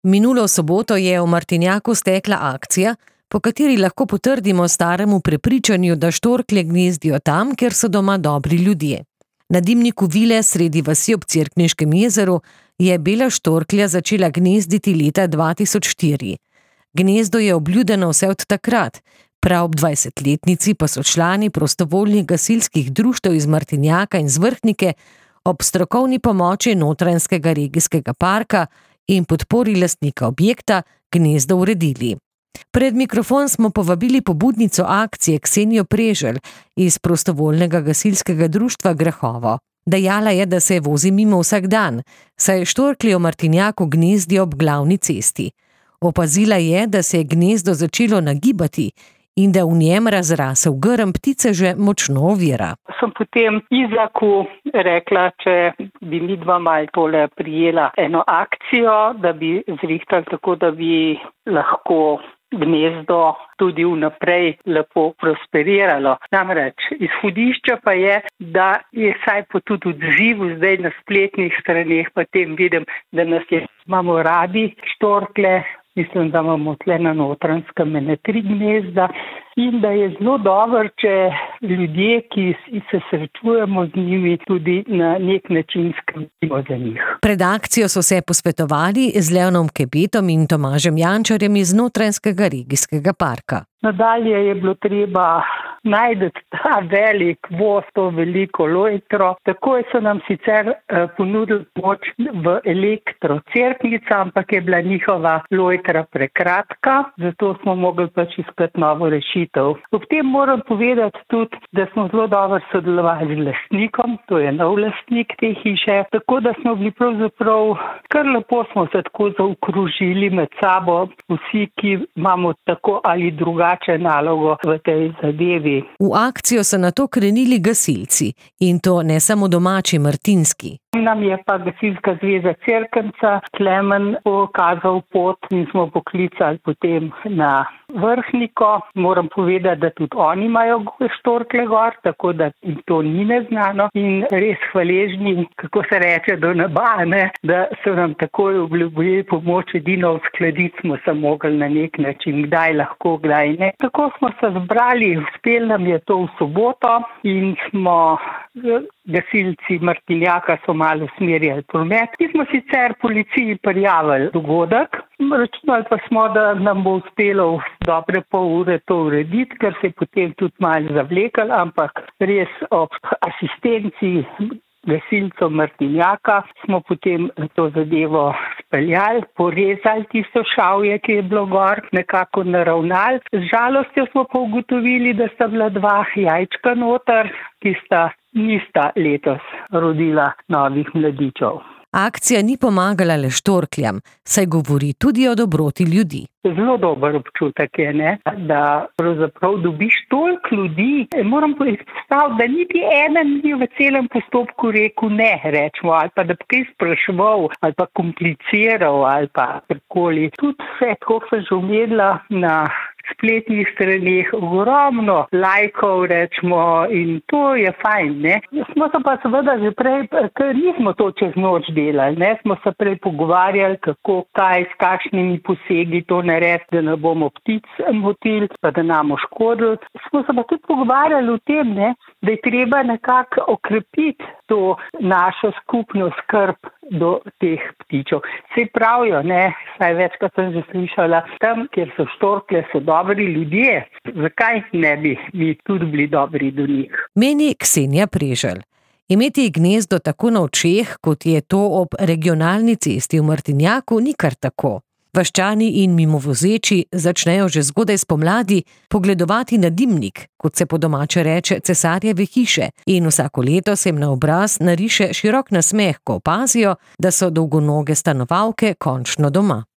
Minulo soboto je v Martinjaku stekla akcija, po kateri lahko potrdimo staremu prepričanju, da štorklje gnezdijo tam, kjer so doma dobri ljudje. Na dimniku vile sredi vasi ob Cerkniškem jezeru je bela štorklja začela gnezditi leta 2004. Gnezdo je obljudeno vse od takrat, prav ob 20-letnici pa so člani prostovoljnih gasilskih društev iz Martinjaka in z Vrhnike ob strokovni pomoči Notranjskega regijskega parka in podpori lastnika objekta gnezdo uredili. Pred mikrofon smo povabili pobudnico akcije Ksenijo Preželj iz prostovoljnega gasilskega društva Grehovo. Dejala je, da se vozi mimo vsak dan, saj štorklje v Martinjaku gnezdijo ob glavni cesti. Opazila je, da se je gnezdo začelo nagibati in da v njem razrasel grm ptice že močno ovira. Sem potem Izaku rekla, če bi midva malo tole prijela eno akcijo, da bi zrihtali tako, da bi lahko gnezdo tudi vnaprej lepo prosperiralo. Namreč izhodišče pa je, da je saj po tudi odzivu zdaj na spletnih straneh, pa tem vidim, da imamo radi štorklje. Mislim, da imamo tle na Notranjskem 3 gnezda in da je zelo dobro, če ljudje, ki se srečujemo z njimi, tudi na nek način skrbimo za njih. Pred akcijo so se posvetovali z Leonom Kebetom in Tomažem Jančarjem iz Notranjskega regijskega parka. Nadalje je bilo treba najti ta velik voz, to veliko lojtro. Takoj so nam sicer ponudili pomoč v elektrocerknico, ampak je bila njihova lojtra prekratka, zato smo mogli pač iskati novo rešitev. Ob tem moram povedati tudi, da smo zelo dobro sodelovali z lastnikom, to je nov lastnik te hiše, tako da smo bili pravzaprav kar lepo smo se tako zaokružili med sabo, vsi, ki imamo tako ali drugače nalogo v tej zadevi. V akcijo so nato krenili gasilci in to ne samo domači martinski. Nam je pa Gasilska zveza Cerknica Klemen pokazal pot in smo poklicali potem na Vrhniko. Moram povedati, da tudi oni imajo štorklje gor, tako da to ni neznano in res hvaležni, kako se reče, do neba, ne, da so nam takoj obljubili pomoč, edino uskladiti smo se mogli na nek način, kdaj lahko, kdaj ne. Tako smo se zbrali, uspelo nam je to v soboto in smo gasilci Martinjaka so malo usmerjali promet. Mi smo sicer policiji prijavili dogodek, računali pa smo, da nam bo uspelo v dobre pol ure to urediti, ker se je potem tudi malo zavlekalo, ampak res ob asistenci gasilcev Martinjaka smo potem to zadevo speljali, porezali tisto šavje, ki je bilo gor, nekako naravnali. Z žalostjo smo pa ugotovili, da sta bila 2 jajčka noter, ki nista letos rodila novih mladičev. Akcija ni pomagala le štorkljam, saj govori tudi o dobroti ljudi. Zelo dober občutek je, ne? Da pravzaprav dobiš toliko ljudi. Moram izpostaviti, da niti eden ni v celem postopku rekel ne, rečemo, ali pa da bi kaj spraševal, ali pa kompliciral, ali pa karkoli. Tudi vse, kot sem že omenila, na spletnih straneh ogromno lajkov, rečemo, in to je fajn, ne. Smo se pa seveda že prej, ker nismo to čez noč delali, ne, smo se prej pogovarjali, kako, kaj, s kakšnimi posegi to narediti, da ne bomo ptic motili, pa da nam škodili. Smo se pa tudi pogovarjali o tem, ne, da je treba nekako okrepiti to našo skupno skrb do teh ptičev. Saj pravijo, ne, saj večkrat sem že slišala, tam, kjer so štorklje, so dobri ljudje. Zakaj ne bi mi tudi bili dobri do njih? Meni Ksenija Preželj. Imeti gnezdo tako na očeh, kot je to ob regionalni cesti v Martinjaku, ni kar tako. Vaščani in mimovozeči začnejo že zgodaj spomladi pogledovati na dimnik, kot se po domače reče cesarjeve hiše, in vsako leto se jim na obraz nariše širok nasmeh, ko opazijo, da so dolgonoge stanovalke končno doma.